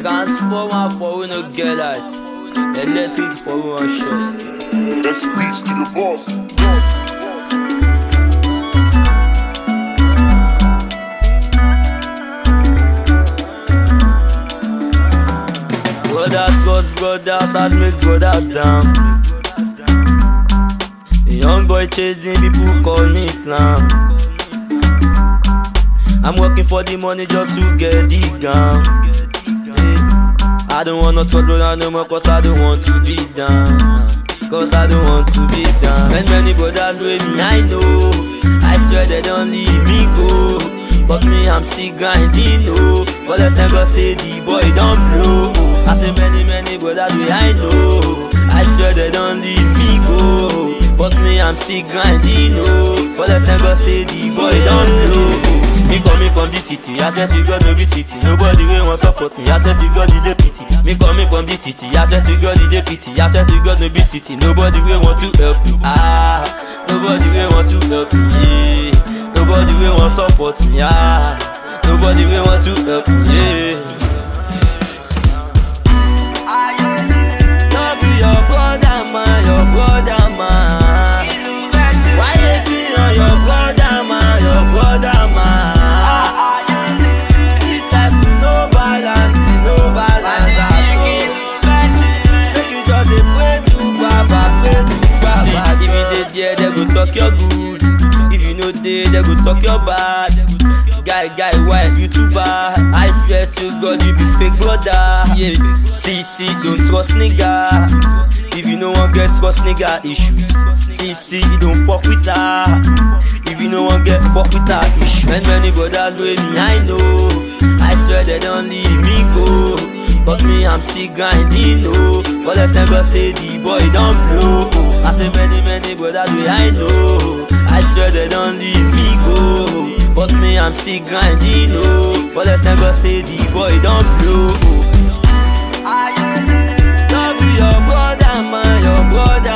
Transformer for we no get that. Electric for we one shot. Let's speech to the boss. Brothers trust brothers and make brothers down. A young boy chasing people call me clown. I'm working for the money just to get the gun. I don't want no trouble no more cause I don't want to be down. Cause I don't want to be down. And many brothers with me I know, I swear they don't leave me go. But me I'm still grinding no. But let's never say the boy don't blow. I say many brothers with I know, I swear they don't leave me go. But me I'm still grinding no. But let's never say the boy don't blow. Me coming from the city, I swear to God no be city. Nobody will want support me, I swear to God is a pity. Me coming from the city, I swear to God is a pity. I swear to God no be city. Nobody will want to help me. Nobody will want to help me. Yeah. Nobody will want support me. Nobody will want to help me. Yeah. Don't be your brother man, your brother man. Why you think on your brother man, your brother man? Yeah, they go talk your good. If you know they go talk your bad. Guy, why you too bad? I swear to God you be fake brother. Yeah, see, don't trust nigga. If you no one get trust nigga issues. See, don't fuck with her. If you no one get fuck with her issues. And many brothers with me I know, I swear they don't leave me go. But me I'm still grinding no. But let's never say the boy don't blow. I say many brothers wey I know, I swear they don't leave me go. But me I'm still grinding no. But let's never say the boy don't blow. Don't be your brother man, your brother